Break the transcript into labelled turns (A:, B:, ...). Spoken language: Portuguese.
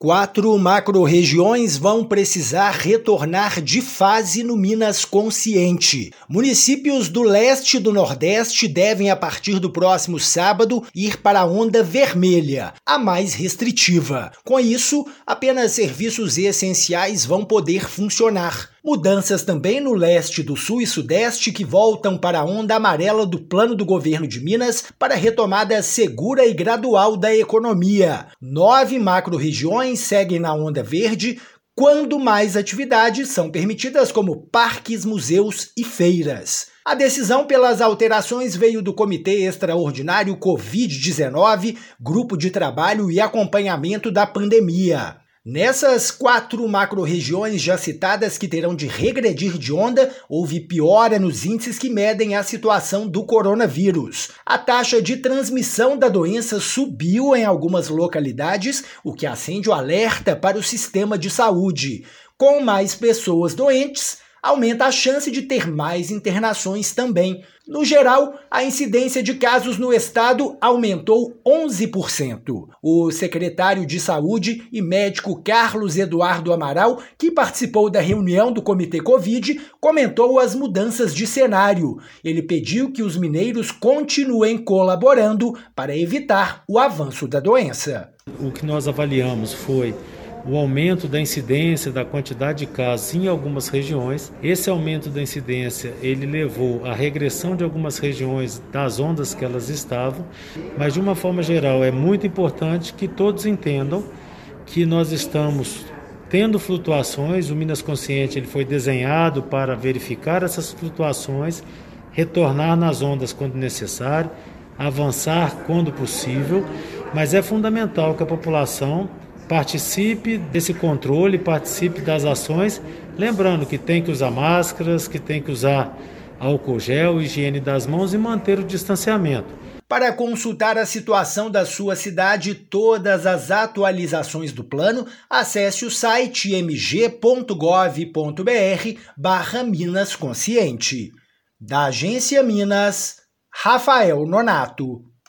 A: 4 macro-regiões vão precisar retornar de fase no Minas Consciente. Municípios do leste e do nordeste devem, a partir do próximo sábado, ir para a onda vermelha, a mais restritiva. Com isso, apenas serviços essenciais vão poder funcionar. Mudanças também no leste, do sul e sudeste que voltam para a onda amarela do plano do governo de Minas para retomada segura e gradual da economia. 9 macro-regiões seguem na onda verde, quando mais atividades são permitidas, como parques, museus e feiras. A decisão pelas alterações veio do Comitê Extraordinário Covid-19, Grupo de Trabalho e Acompanhamento da Pandemia. Nessas 4 macro-regiões já citadas que terão de regredir de onda, houve piora nos índices que medem a situação do coronavírus. A taxa de transmissão da doença subiu em algumas localidades, o que acende o alerta para o sistema de saúde. Com mais pessoas doentes, aumenta a chance de ter mais internações também. No geral, a incidência de casos no estado aumentou 11%. O secretário de Saúde e médico Carlos Eduardo Amaral, que participou da reunião do Comitê Covid, comentou as mudanças de cenário. Ele pediu que os mineiros continuem colaborando para evitar o avanço da doença.
B: O que nós avaliamos foi o aumento da incidência, da quantidade de casos em algumas regiões. Esse aumento da incidência, ele levou à regressão de algumas regiões das ondas que elas estavam, mas de uma forma geral é muito importante que todos entendam que nós estamos tendo flutuações. O Minas Consciente ele foi desenhado para verificar essas flutuações, retornar nas ondas quando necessário, avançar quando possível, mas é fundamental que a população participe desse controle, participe das ações, lembrando que tem que usar máscaras, que tem que usar álcool gel, higiene das mãos e manter o distanciamento.
A: Para consultar a situação da sua cidade e todas as atualizações do plano, acesse o site mg.gov.br/Minas Consciente. Da Agência Minas, Rafael Nonato.